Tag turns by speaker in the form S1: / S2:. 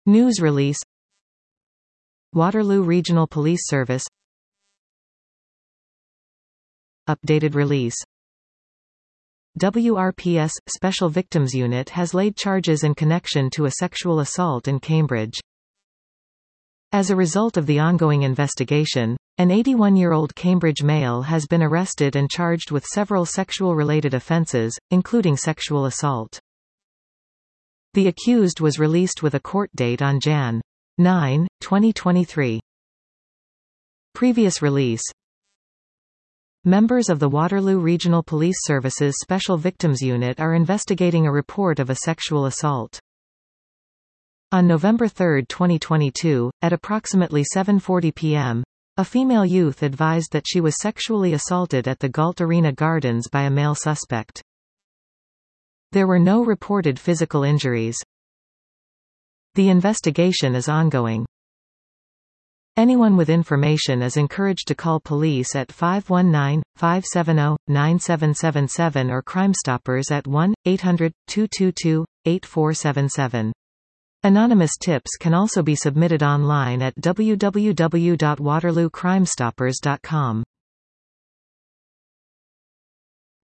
S1: News release. Waterloo Regional Police Service. Updated release. WRPS – Special Victims Unit has laid charges in connection to a sexual assault in Cambridge. As a result of the ongoing investigation, an 81-year-old Cambridge male has been arrested and charged with several sexual-related offences, including sexual assault. The accused was released with a court date on Jan. 9, 2023. Previous release. Members of the Waterloo Regional Police Service's Special Victims Unit are investigating a report of a sexual assault. On November 3, 2022, at approximately 7:40 p.m., a female youth advised that she was sexually assaulted at the Galt Arena Gardens by a male suspect. There were no reported physical injuries. The investigation is ongoing. Anyone with information is encouraged to call police at 519-570-9777 or Crime Stoppers at 1-800-222-8477. Anonymous tips can also be submitted online at www.waterloocrimestoppers.com.